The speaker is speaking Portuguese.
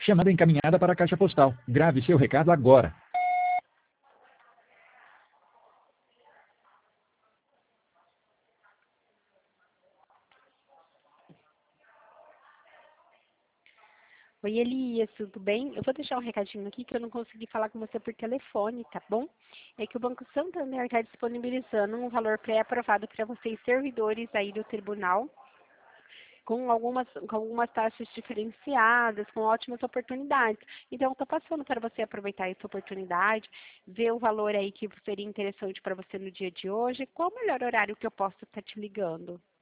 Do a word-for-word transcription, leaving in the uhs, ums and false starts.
Chamada encaminhada para a caixa postal. Grave seu recado agora. Oi, Elias, tudo bem? Eu vou deixar um recadinho aqui que eu não consegui falar com você por telefone, tá bom? É que o Banco Santander está disponibilizando um valor pré-aprovado para vocês, servidores aí do tribunal, com algumas, com algumas taxas diferenciadas, com ótimas oportunidades. Então, estou passando para você aproveitar essa oportunidade, ver o valor aí que seria interessante para você no dia de hoje. Qual o melhor horário que eu posso estar te ligando?